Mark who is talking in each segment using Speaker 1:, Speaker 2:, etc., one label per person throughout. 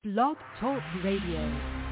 Speaker 1: Blog Talk Radio.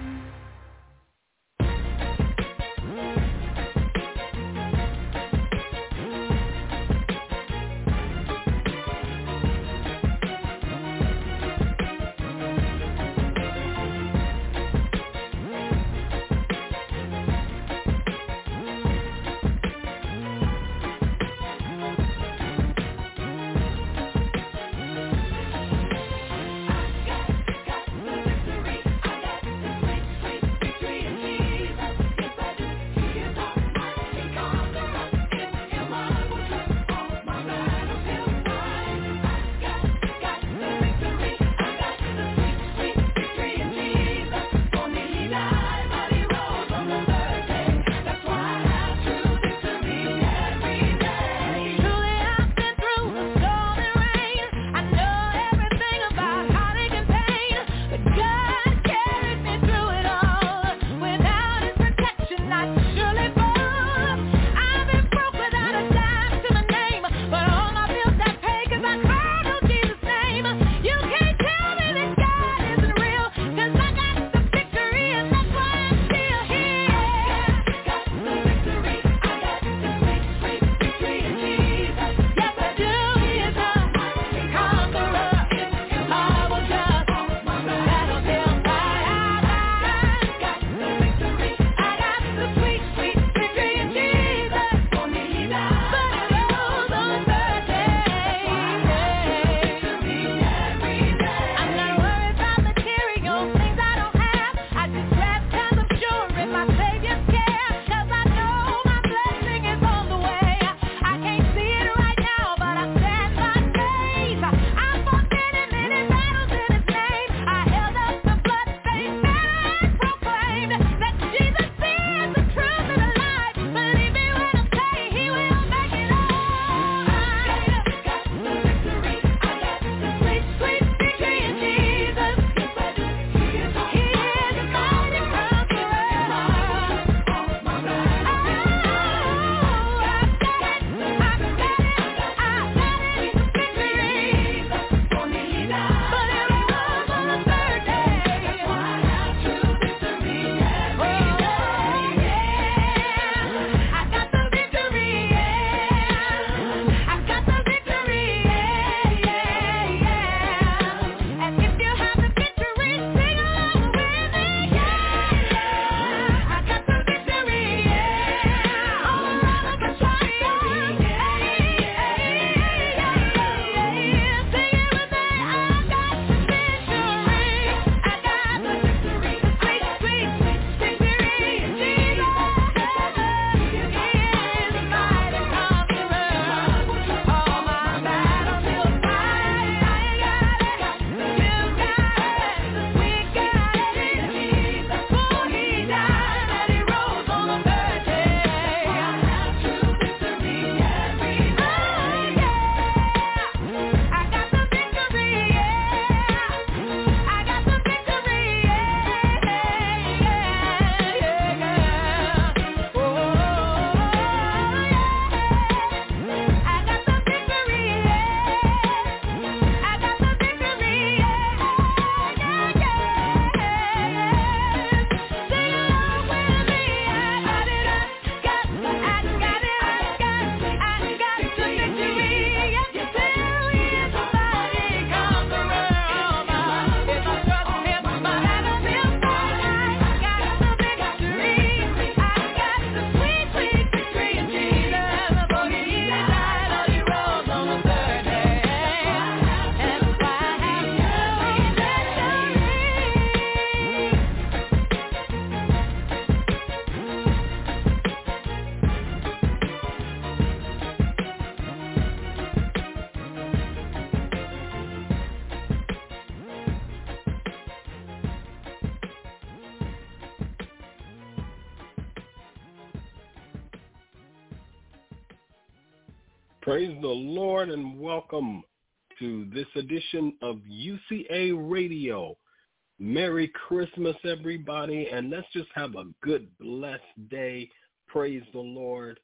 Speaker 2: Praise the Lord and welcome to this edition of UCA Radio. Merry Christmas, everybody, and let's just have a good, blessed day. Praise the Lord.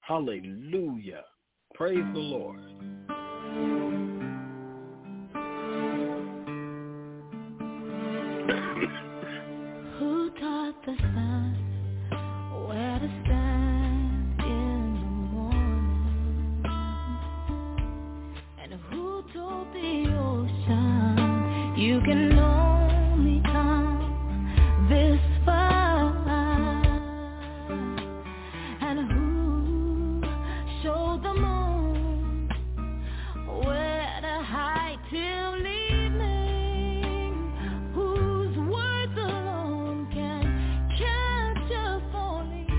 Speaker 2: Hallelujah. Praise the Lord.
Speaker 3: Who taught the sun where to stand in the morning? And who told the ocean you can only come this far? And who showed the moon where to hide till evening? Whose words alone can catch a falling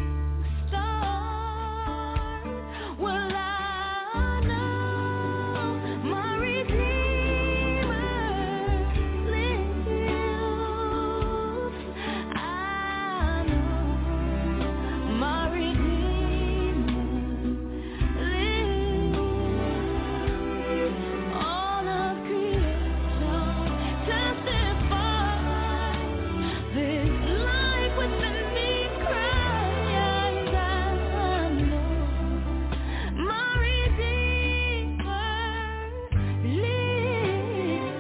Speaker 3: star? Well, I know my Redeemer lives. I know my Redeemer lives. All of creation testifies this life within me cries. I know my Redeemer lives.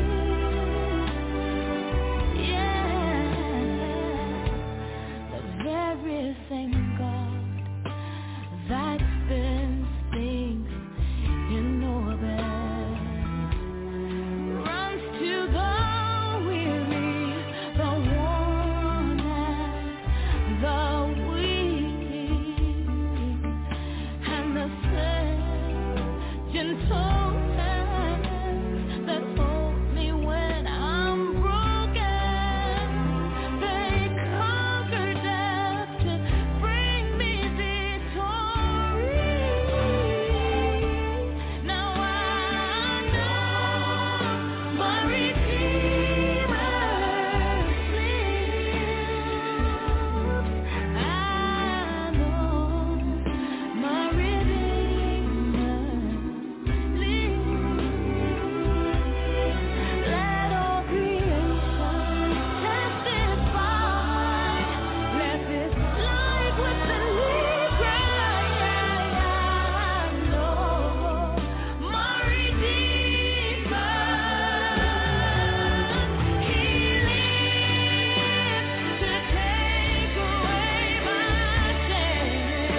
Speaker 3: Yeah, the very same God that spins things in orbit runs to the weary, the worn, and the weak, and the same gentle hands that hold me when I'm broken. They conquer death to bring me victory. Now I know my Redeemer lives. I know my Redeemer lives. Let all creation testify. Let this life within me cry. I know my Redeemer. He lives to take away my shame,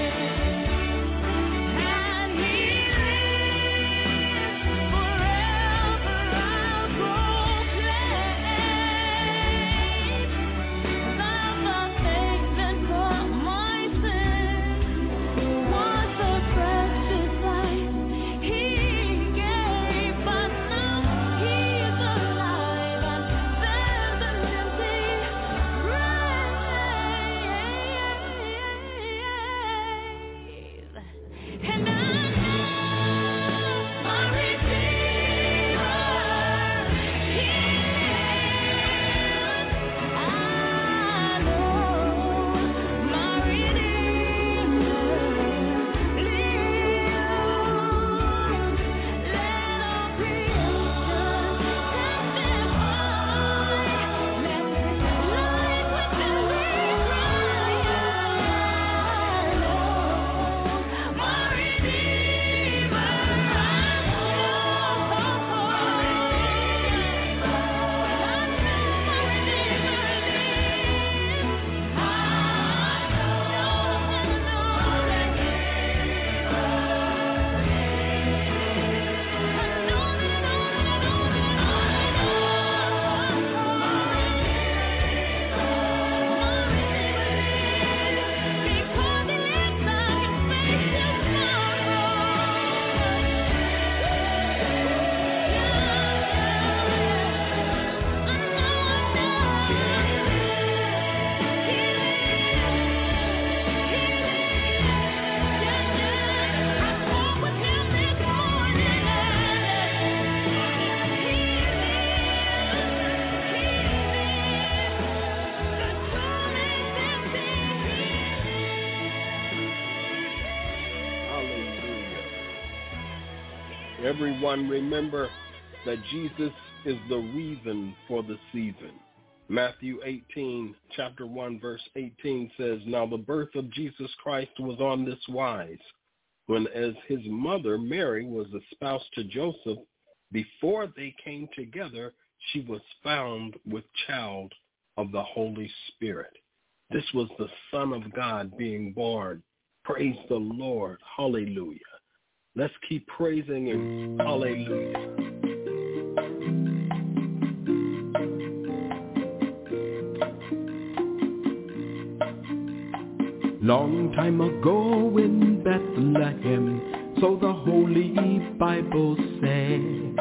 Speaker 3: and He lives forever. I'll proclaim the payment for my sins was the precious life He gave, but now He's alive and there's an empty grave. And I know my Redeemer, He lives. I know my Redeemer lives. Let all creation testify. Let this life within me cry. I know my Redeemer.
Speaker 2: Hallelujah. Everyone remember that Jesus is the reason for the season. Matthew 18, chapter 1, verse 18 says, "Now the birth of Jesus Christ was on this wise, when as his mother Mary was espoused to Joseph, before they came together, she was found with child of the Holy Spirit. This was the Son of God being born. Praise the Lord. Hallelujah. Let's keep praising Him. Hallelujah.
Speaker 4: Long time ago in Bethlehem, so the Holy Bible said,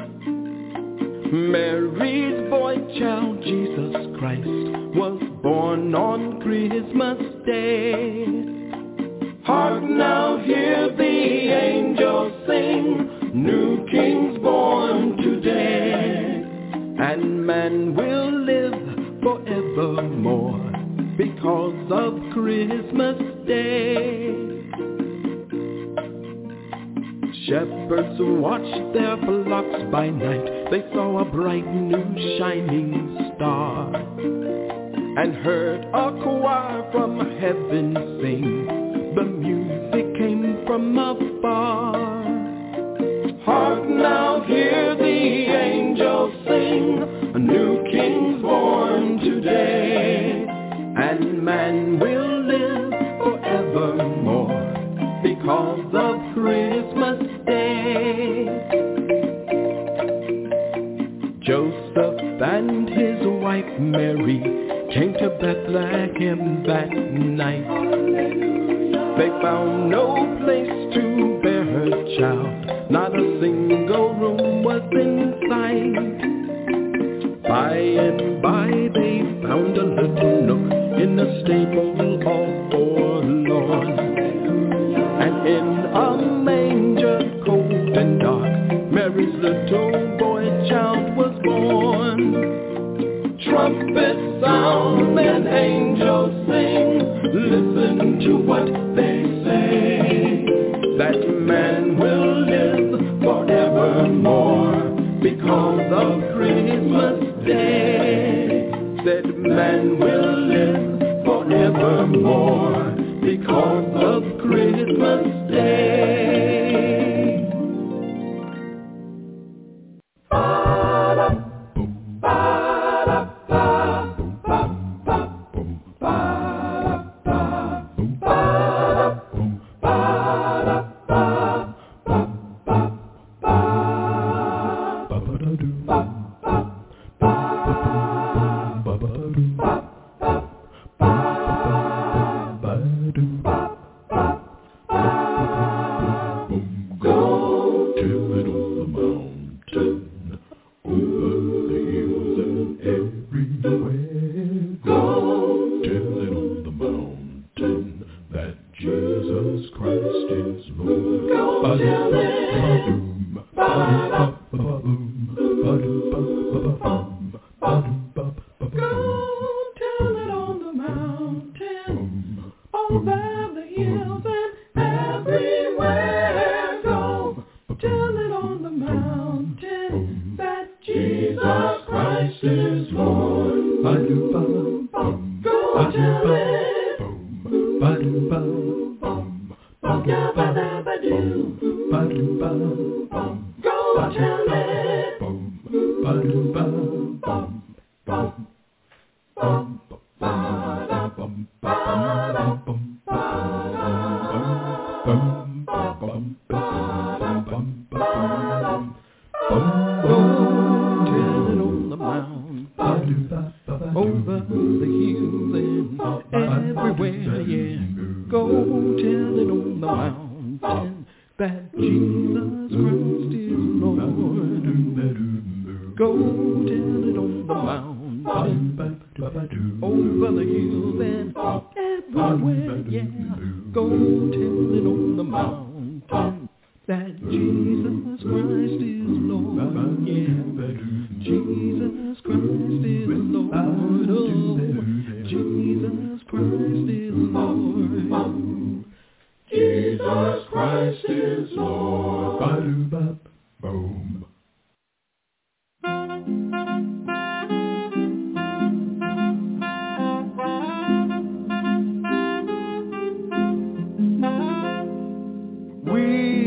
Speaker 4: Mary's boy child, Jesus Christ, was born on Christmas Day. Hark now, hear the angels sing, new King's born today. And man will live forevermore because of Christmas Day. Shepherds watched their flocks by night. They saw a bright new shining star, and heard a choir from heaven sing. The music came from afar. Hark now, hear the angels sing, a new King's born today. And man will live forevermore because of Christmas Day. Joseph and his wife Mary came to Bethlehem that night. They found no place to bear her child, not a single room was in sight. By and by they found a little nook in a stable all forlorn, and in a manger cold and dark, Mary's little boy child was born. Trumpets sound and angels sing, listen to what they say, that man will live forevermore because of Christmas Day. Said man will live forevermore because of Christmas Day.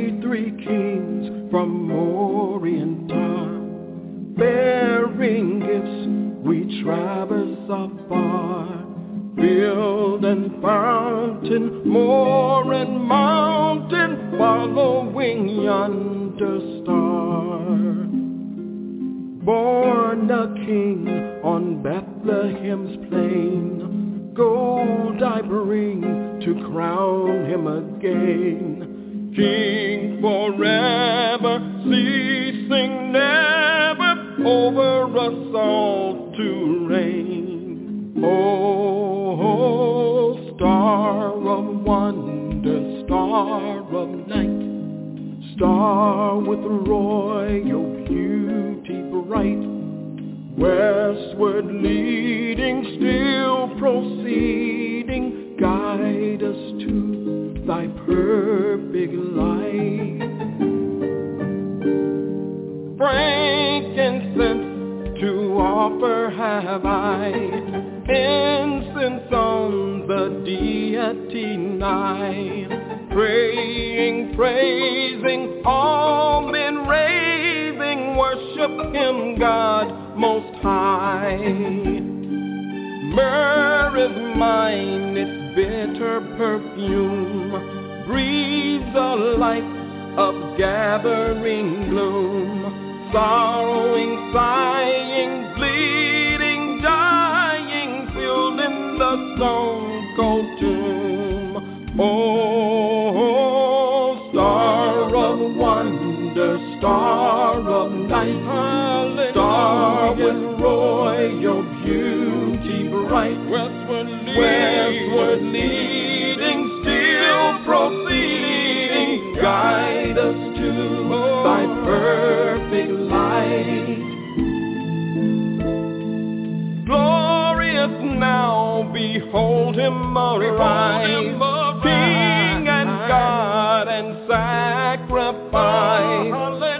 Speaker 4: From Orient, bearing traverse afar, field and fountain, moor and mountain, following yonder star. Born a king on Bethlehem's plain, gold I bring to crown him again. King forever, ceasing never, over us all to reign. Oh, star of wonder, star of night, star with royal beauty bright, westward leading, still proceeding, guide us to thy perfect light. Frankincense to offer have I, incense on the deity nigh, praying, praising, all men raising, worship him, God most high. Myrrh is mine, its bitter perfume breathes a life of gathering bloom. Sorrowing, sighing, bleeding, dying, filled in the stone-cold tomb. Oh, star of wonder, star of night, star with royal beauty bright, westward leading, still proceeding, guide us to thy perfect light. Glorious now, behold him arise, King and God and sacrifice.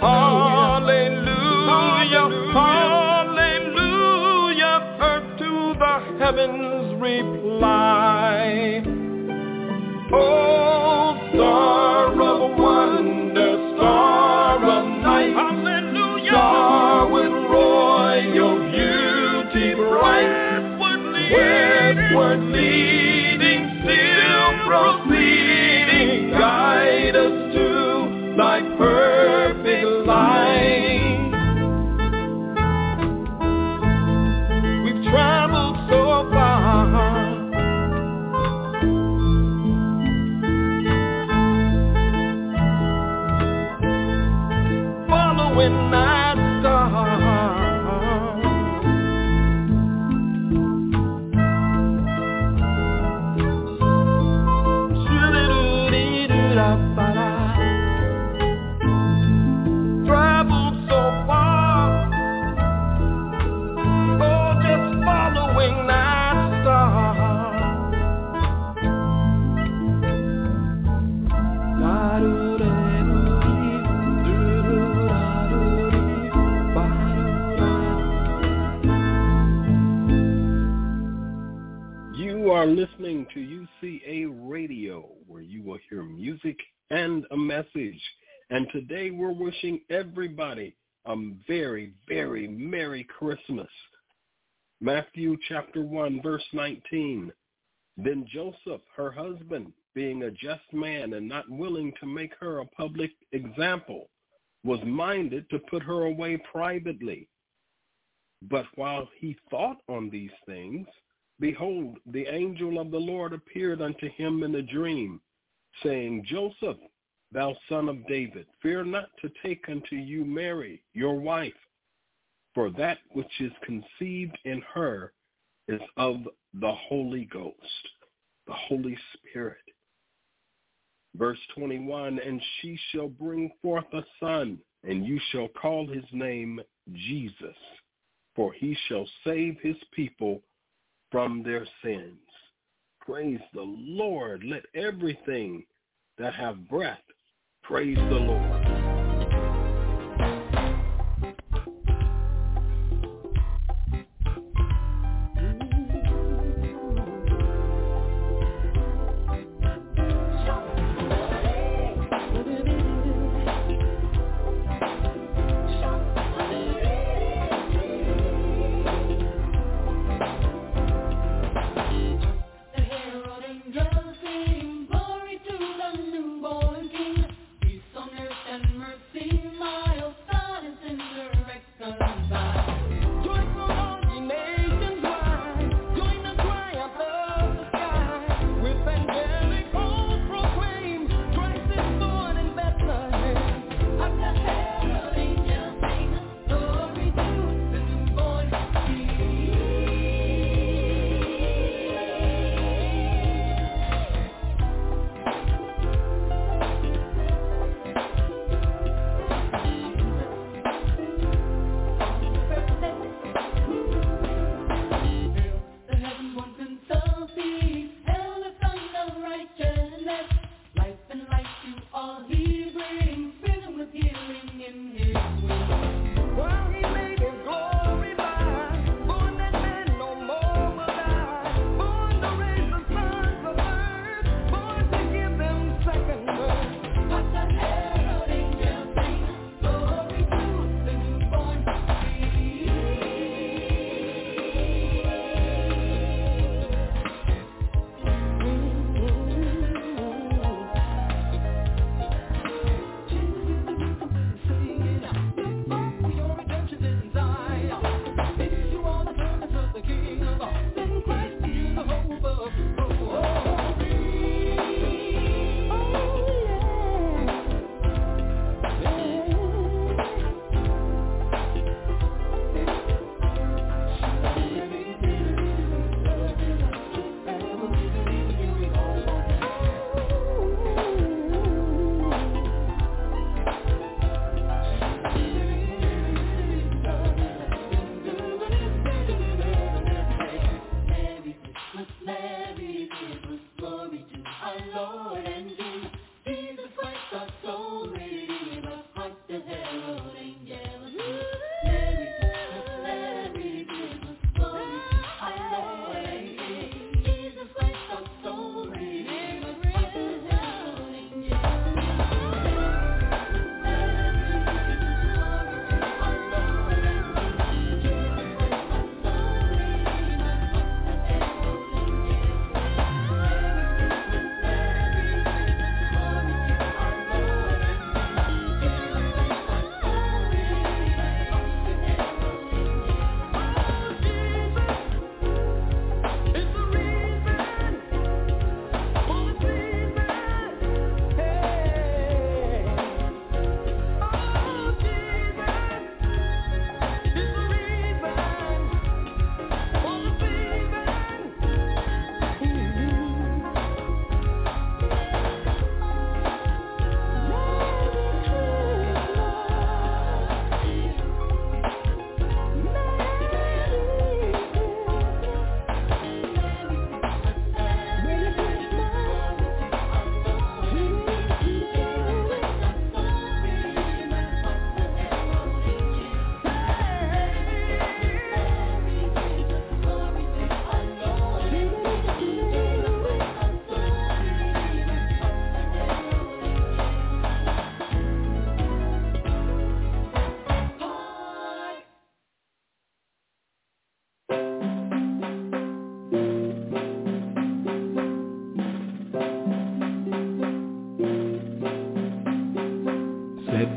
Speaker 4: Hallelujah, hallelujah, earth to the heavens reply. Oh, star of wonder, star of night, hallelujah, star with royal beauty bright, westward leading, still proceeding, guide us to thy perfect light. We've traveled so far, following that star. Traveled so far, oh, just following that star.
Speaker 2: You are listening to UCA Radio, where you will hear music and a message. And today we're wishing everybody a very, very Merry Christmas. Matthew chapter 1, verse 19. Then Joseph, her husband, being a just man and not willing to make her a public example, was minded to put her away privately. But while he thought on these things, behold, the angel of the Lord appeared unto him in a dream, saying, Joseph, thou son of David, fear not to take unto you Mary, your wife, for that which is conceived in her is of the Holy Ghost, the Holy Spirit. Verse 21, and she shall bring forth a son, and you shall call his name Jesus, for he shall save his people from their sins. Praise the Lord. Let everything that have breath praise the Lord.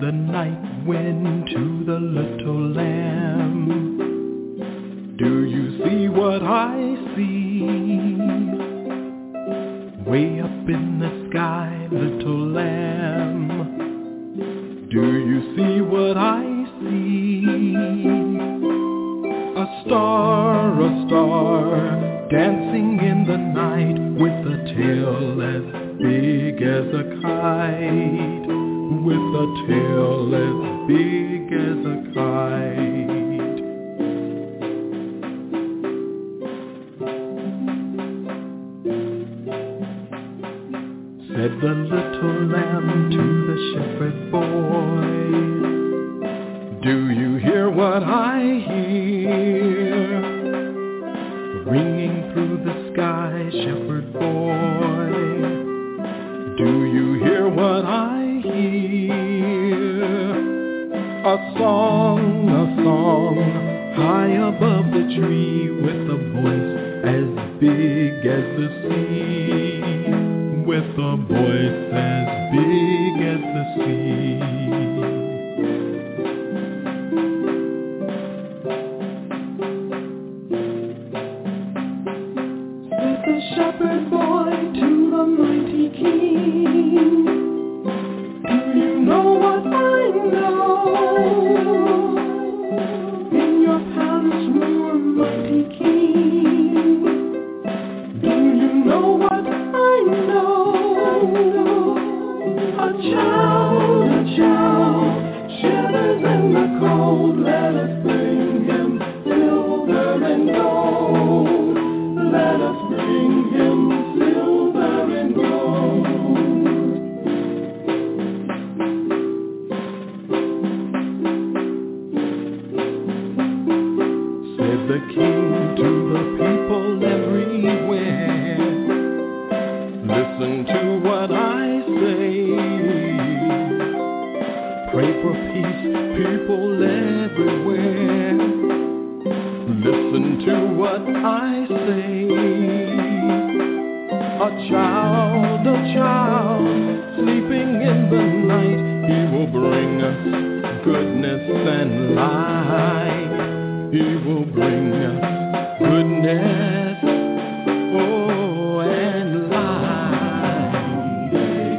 Speaker 4: the night wind to the little lamb. Do you see what I see? Way up in the sky, little lamb. Do you see what I see? A star, dancing in the night with a tail as big as a kite, with a tail as big as a kite. Said the little lamb to the shepherd boy, do you hear what I hear? Ringing through the sky, shepherd boy, do you hear what I hear? A song, high above the tree, with a voice as big as the sea, with a voice as big as the sea. Said the shepherd boy to the mighty king, do you know what I know? In your palace, more mighty king, do you know what I know? A child shivers in the cold. Let us bring him silver and gold. Let us bring him silver and gold. Said the king to the people everywhere, listen to what I say. Pray for peace, people everywhere. Listen to what I say. A child, sleeping in the night. He will bring us goodness and light. He will bring us goodness, oh, and light.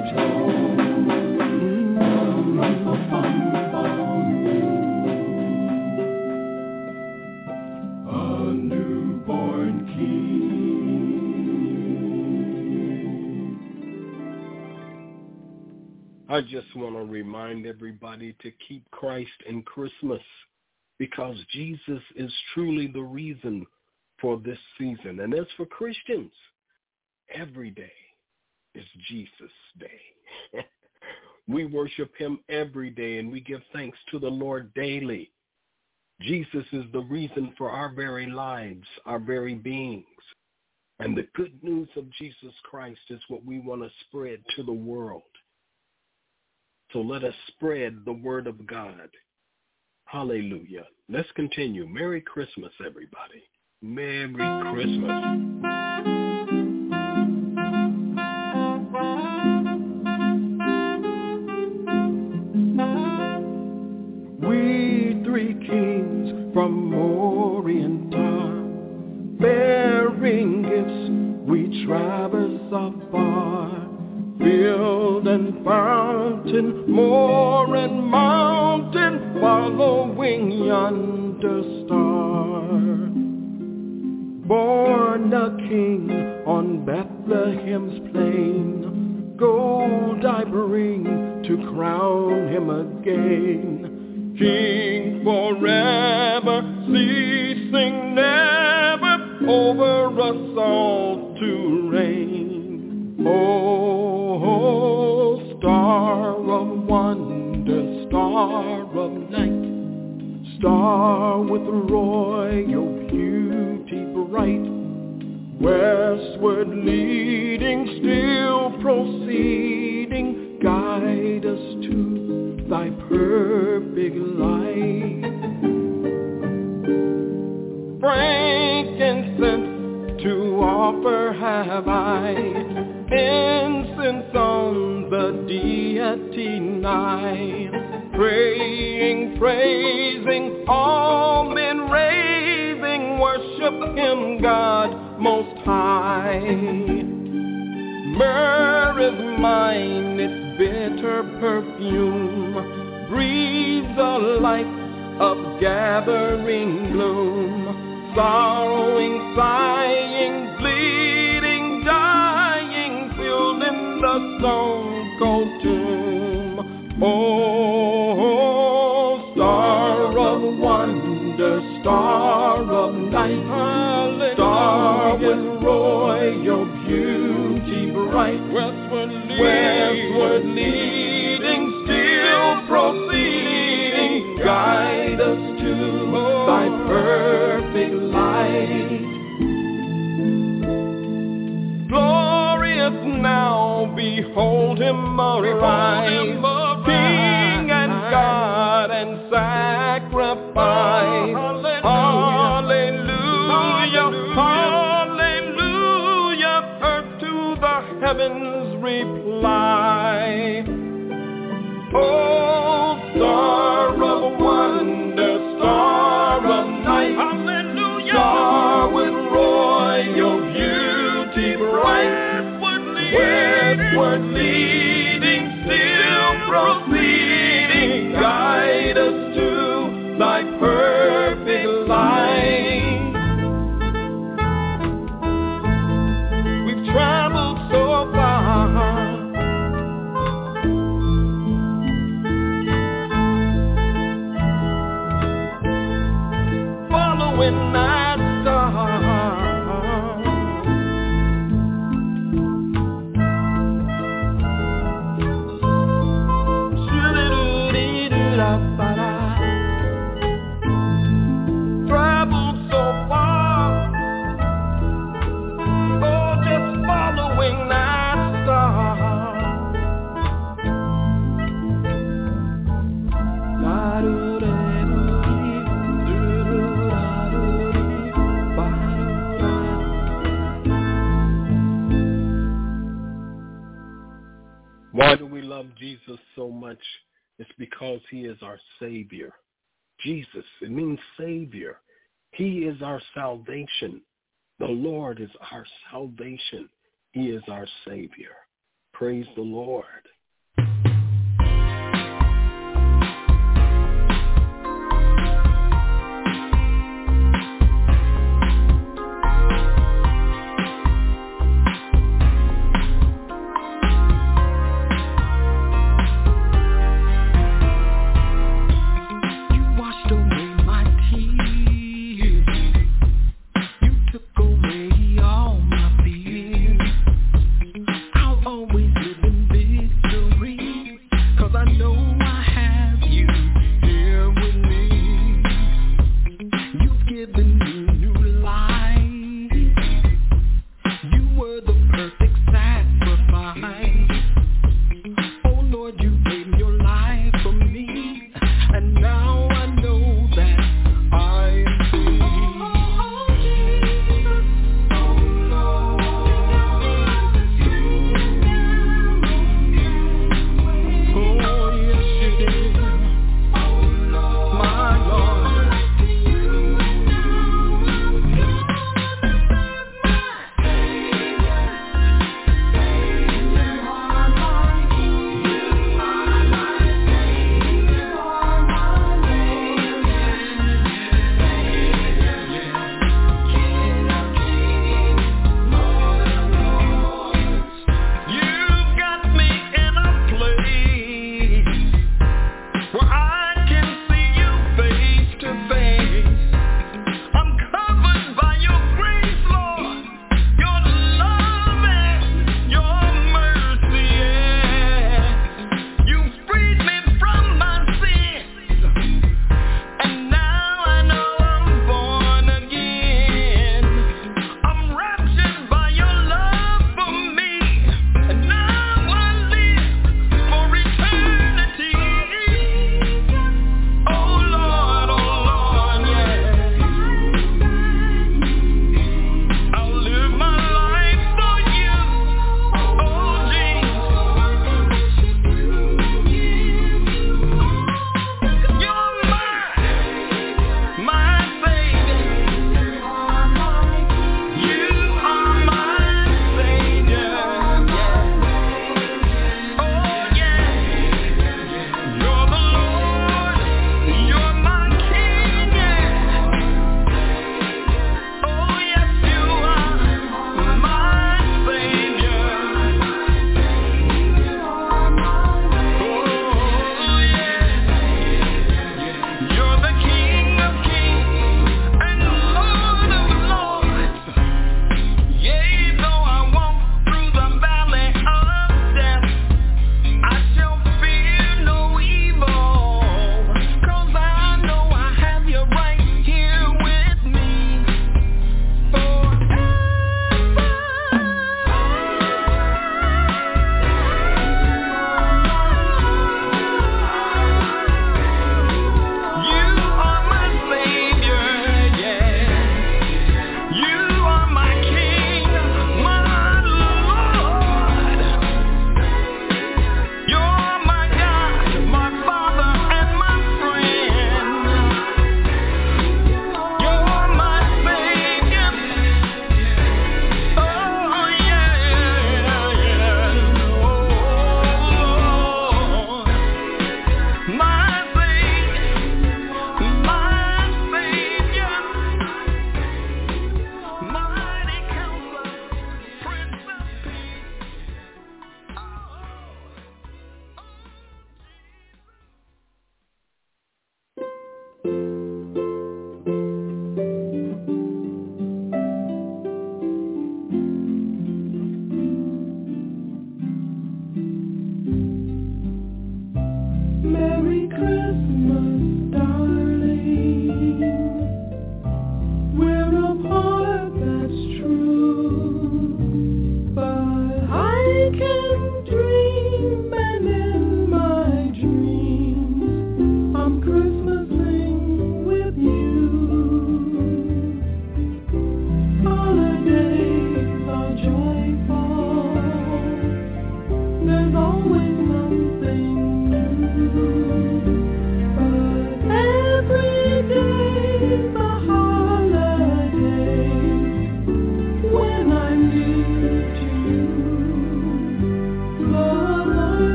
Speaker 4: A newborn king.
Speaker 2: I just want to remind everybody to keep Christ in Christmas, because Jesus is truly the reason for this season. And as for Christians, every day is Jesus' Day. We worship him every day, and we give thanks to the Lord daily. Jesus is the reason for our very lives, our very beings. And the good news of Jesus Christ is what we want to spread to the world. So let us spread the word of God. Hallelujah. Let's continue. Merry Christmas, everybody. Merry Christmas.
Speaker 4: We three kings from Orient are, bearing gifts we traverse afar. Field and fountain, moor and mountain, following yonder star. Born a king on Bethlehem's plain, gold I bring to crown him again. King forever, ceasing never, over us all to reign. Oh, star of wonder, star of night, star with royal beauty bright, westward leading, still proceeding, guide us to thy perfect light. Frankincense to offer have I, incense on the deity nigh, praying, praising, all men raising, worship him, God most high. Myrrh is mine, its bitter perfume breathes a life of gathering gloom, sorrowing, sighing, bleeding, dying, filled in the stone-cold tomb. Oh, star of wonder, star of night, hallelujah. Star with royal beauty bright, westward leading, still proceeding, guide us to thy perfect light. Glorious now, behold him arise, King and God and sacrifice. Hallelujah, hallelujah, earth to the heavens reply. Oh, star of wonder, star of night, hallelujah, star with royal beauty bright, westward leading, still proceeding, guide us to thy perfect light. We've traveled so far, following that star. Traveled so far, oh, just following that star.
Speaker 2: Why do we love Jesus so much? It's because he is our Savior. Jesus, it means Savior. He is our salvation. The Lord is our salvation. He is our Savior. Praise the Lord.
Speaker 4: Always live in victory.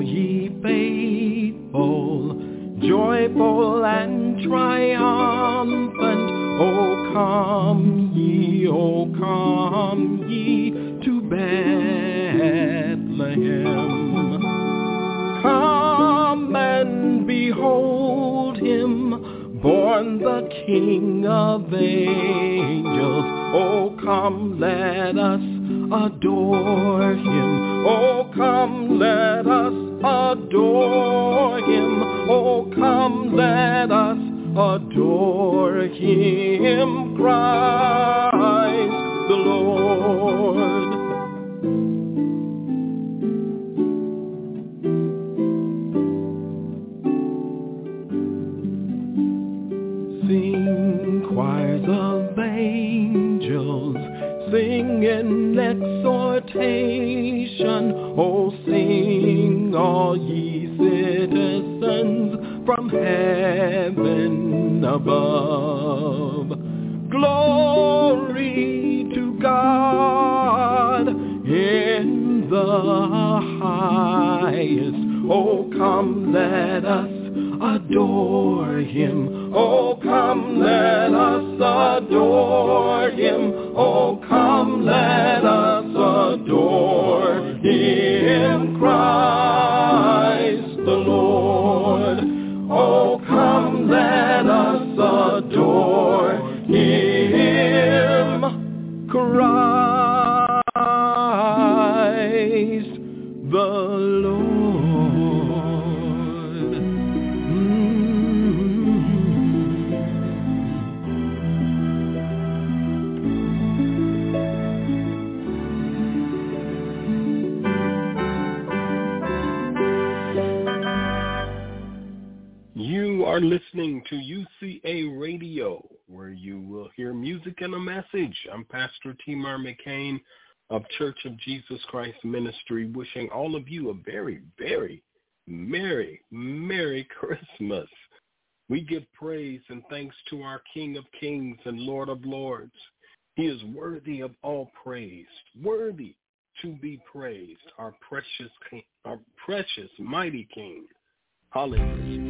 Speaker 4: ye faithful, joyful and triumphant, O come ye to Bethlehem. Come and behold him, born the King of angels. Oh, come, let us adore him. Oh, come, let us adore him. Oh, come, let us adore him, Christ the Lord. Sing, choirs of angels, sing in exhortation. Oh, sing, all ye citizens from heaven above. Glory to God in the highest. Oh, come, let us adore him. Oh, come, let us adore him. Oh, come, let us adore him, Christ the Lord. Oh, come, let us adore him, Christ the Lord.
Speaker 2: You are listening to UCA Radio, where you will hear music and a message. I'm Pastor Timar McCain of Church of Jesus Christ Ministry, wishing all of you a very, very Merry Christmas. We give praise and thanks to our King of Kings and Lord of Lords. He is worthy of all praise, worthy to be praised, our precious King, our precious mighty King. Hallelujah.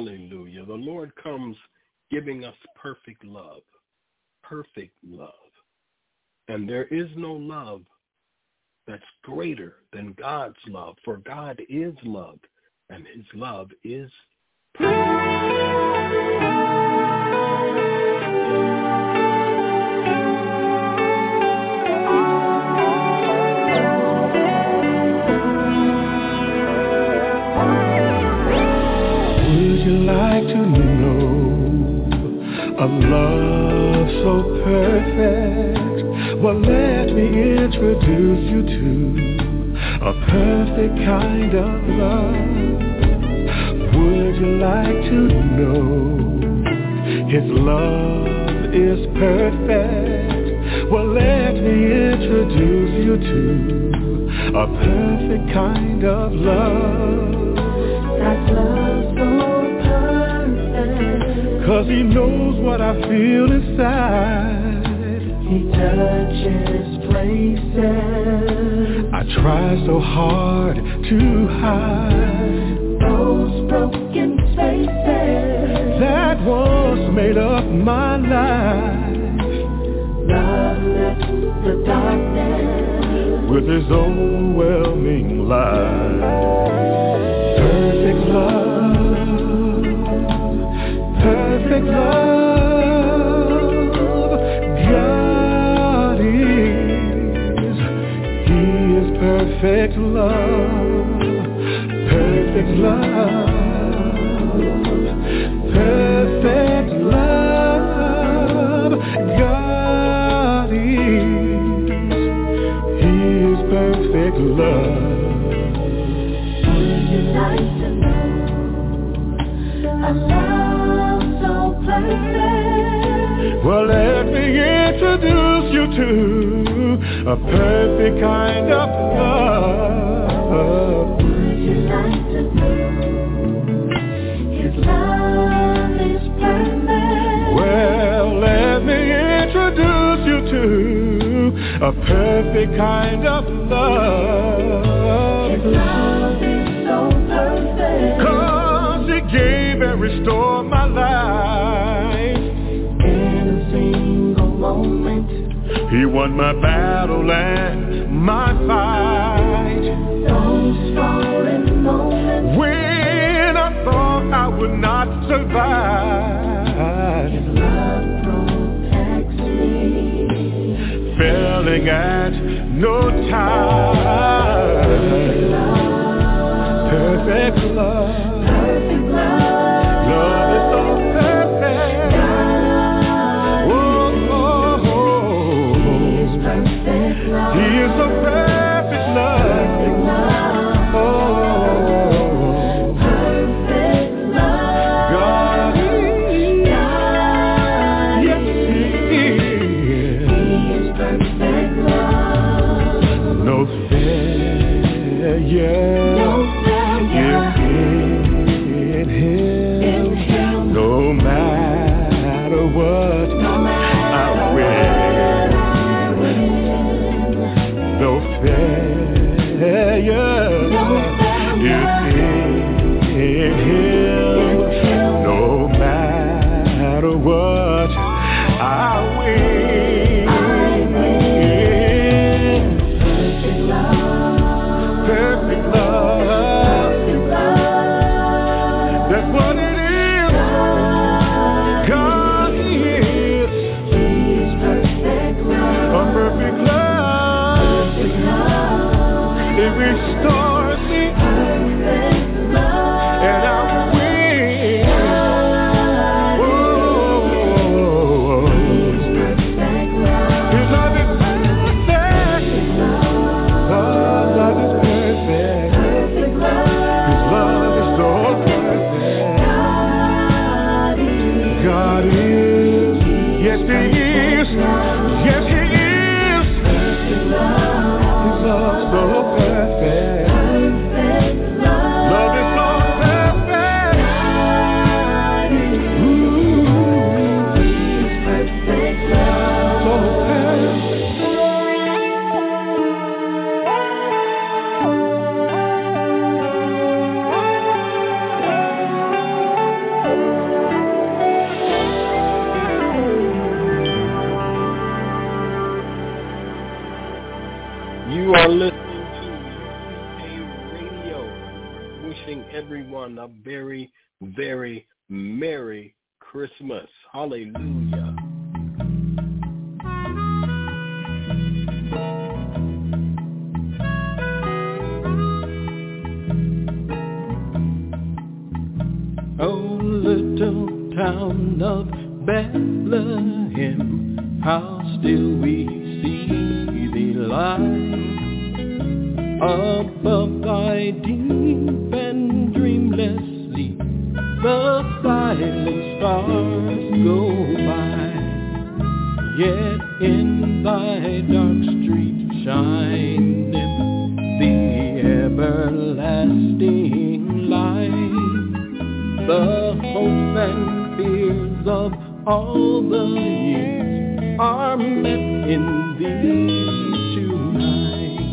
Speaker 2: Hallelujah. The Lord comes giving us perfect love. Perfect love. And there is no love that's greater than God's love, for God is love, and his love is
Speaker 4: Would you like to know a love so perfect? Well, let me introduce you to a perfect kind of love. Would you like to know his love is perfect? Well, let me introduce you to a perfect kind of love.
Speaker 3: That's love so perfect.
Speaker 4: 'Cause he knows what I feel inside.
Speaker 3: He touches places
Speaker 4: I try so hard to hide.
Speaker 3: those broken spaces
Speaker 4: That once made up my life.
Speaker 3: love lifts the darkness
Speaker 4: With his overwhelming light. Perfect love. Perfect love. God is. He is perfect love. Perfect love. Perfect love. God is. He is perfect love.
Speaker 3: Would you like to know a love so perfect?
Speaker 4: Well, let me introduce you to a perfect kind of love.
Speaker 3: Would you like to know his love is perfect?
Speaker 4: Well, let me introduce you to a perfect kind of love.
Speaker 3: His love is so perfect.
Speaker 4: 'Cause he gave and restored my life.
Speaker 3: In a single moment,
Speaker 4: He won my battle and my fight.
Speaker 3: those fallen moments,
Speaker 4: When I thought I would not survive,
Speaker 3: his love protects me.
Speaker 4: failing at no time. Perfect love.
Speaker 3: Perfect love.
Speaker 4: Love is so perfect. Oh, oh, oh.
Speaker 3: He is perfect love.
Speaker 4: He is so perfect love.
Speaker 3: Perfect love.
Speaker 4: Oh,
Speaker 3: Perfect love.
Speaker 4: God is.
Speaker 3: God
Speaker 4: Yes,
Speaker 3: is.
Speaker 4: He is.
Speaker 3: He is perfect love.
Speaker 4: No failure.
Speaker 3: No failure
Speaker 4: In Him.
Speaker 3: in Him.
Speaker 4: No matter what,
Speaker 3: No matter
Speaker 4: I
Speaker 3: what
Speaker 4: win.
Speaker 3: I win.
Speaker 4: No
Speaker 2: You are listening to UCA Radio, wishing everyone a very, very Merry Christmas. Hallelujah.
Speaker 4: Oh, little town of Bethlehem, how still we see thee lie above thy deep and dreamless sleep. The silent stars go by, yet in thy dark street shineth the everlasting light. The hopes and fears of all the years are met in thee tonight.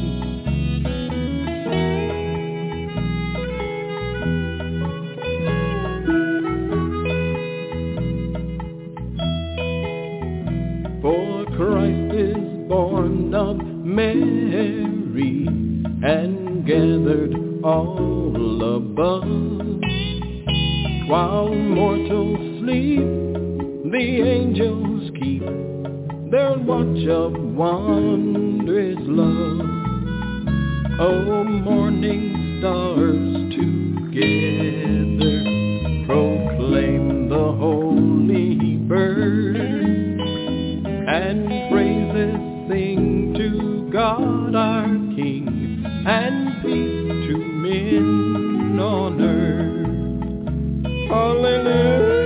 Speaker 4: For Christ is born of Mary and gathered all above. While mortals sleep, the angels keep their watch of wondrous love. Oh, morning stars together proclaim the holy birth, and praises sing to God our King, and peace to men on earth. Hallelujah.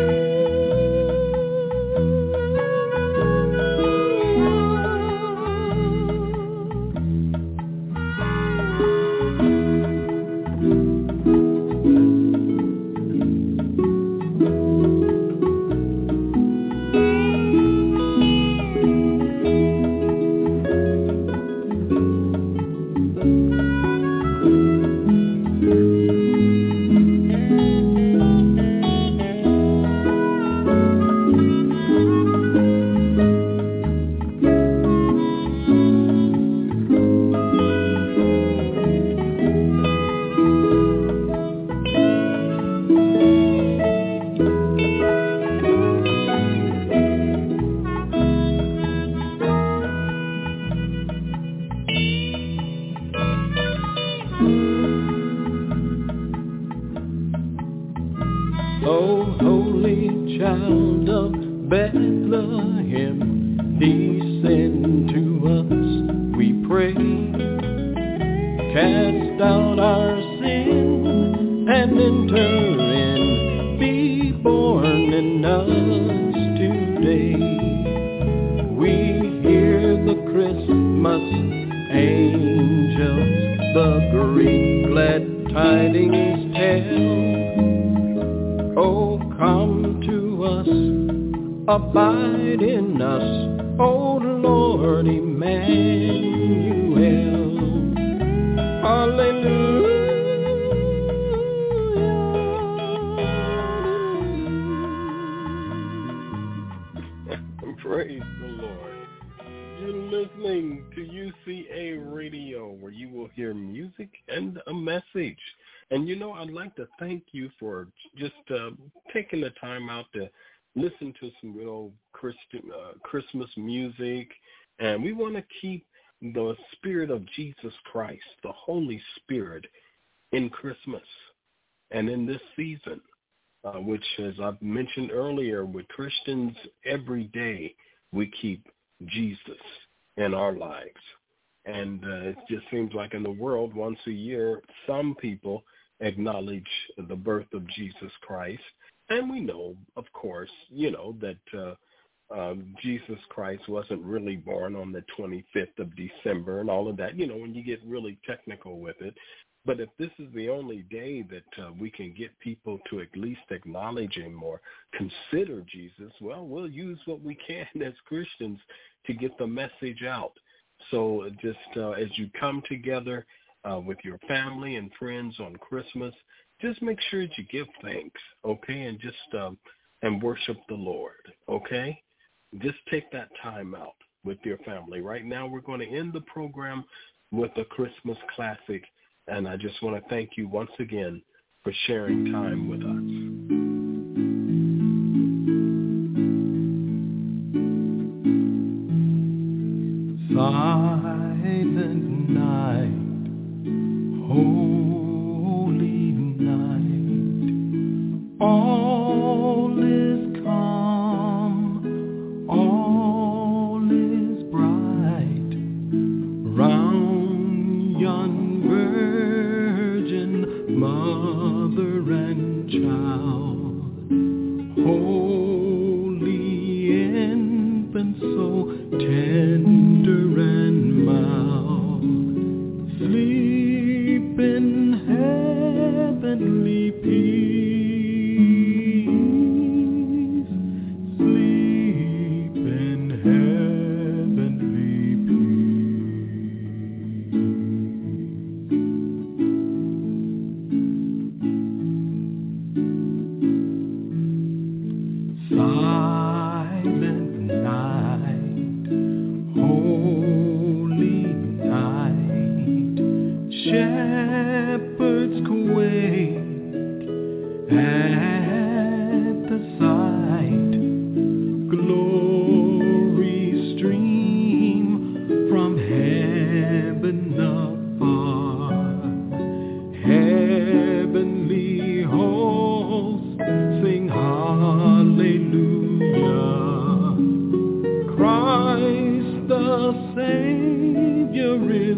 Speaker 4: Abide in us, O Lord Emmanuel. Hallelujah.
Speaker 2: Praise the Lord. You're listening to UCA Radio, where you will hear music and a message. And you know, I'd like to thank you for just taking the time out to listen to some good old Christmas music. And we want to keep the Spirit of Jesus Christ, the Holy Spirit, in Christmas and in this season, which, as I've mentioned earlier, with Christians, every day we keep Jesus in our lives. And it just seems like in the world, once a year, some people acknowledge the birth of Jesus Christ. And we know, of course, that Jesus Christ wasn't really born on the 25th of December and all of that, when you get really technical with it. But if this is the only day that we can get people to at least acknowledge him or consider Jesus, well, we'll use what we can as Christians to get the message out. So just as you come together with your family and friends on Christmas, just make sure that you give thanks, okay, and just and worship the Lord, okay? Just take that time out with your family. Right now we're going to end the program with a Christmas classic. And I just want to thank you once again for sharing time with us.
Speaker 4: Silent night, holy night, all is calm, all is bright, round yon virgin mother and child, holy infant so tender and mild, sleep in heavenly peace, sleep in heavenly peace. Silent night, holy night, shepherds quake at the sight, glory stream from heaven afar, heavenly hosts sing hallelujah, Christ the Savior is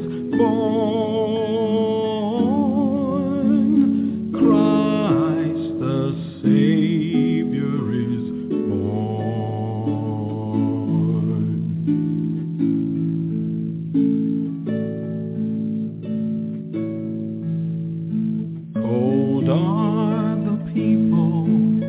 Speaker 4: born, Christ the Savior is born. Cold are the people,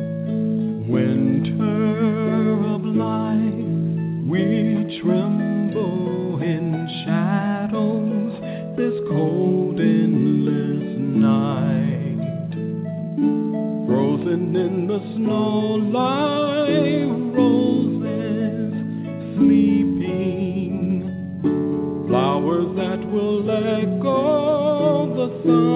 Speaker 4: winter of life, we tremble in shadows this cold endless night, frozen in the snow like roses sleeping, flowers that will echo the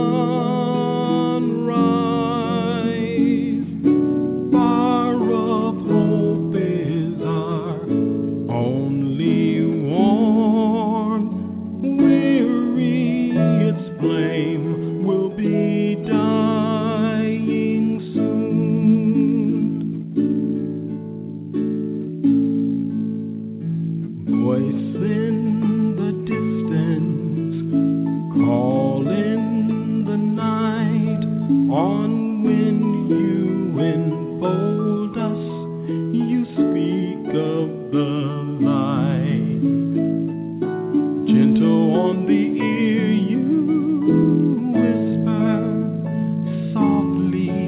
Speaker 4: sunrise, far of hope is our only warmth, weary its flame will be dying soon. Voice in the distance, call in the night, on when you enfold us, you speak of the light, gentle on the ear you whisper softly,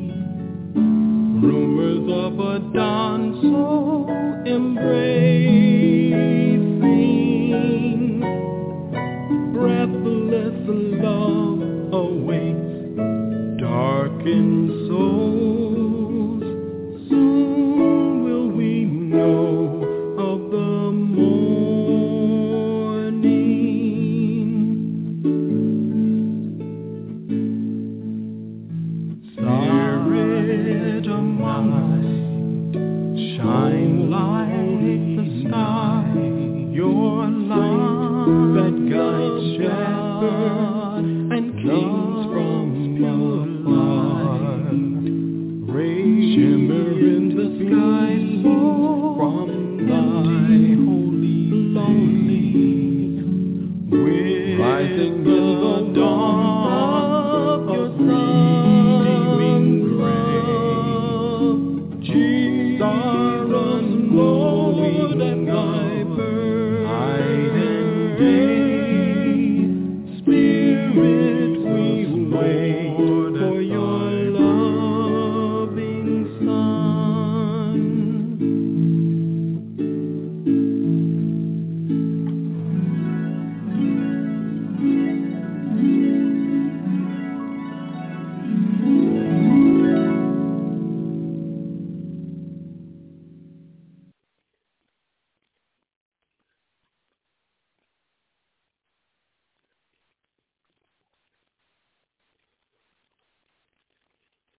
Speaker 4: rumors of a dawn so embracing, breathless love awaits darkened souls, soon will we know of the morning. Spirit among us, shine like the sky, your light that guides shepherds and kings from afar, shimmer in the sky from thy holy flame, rising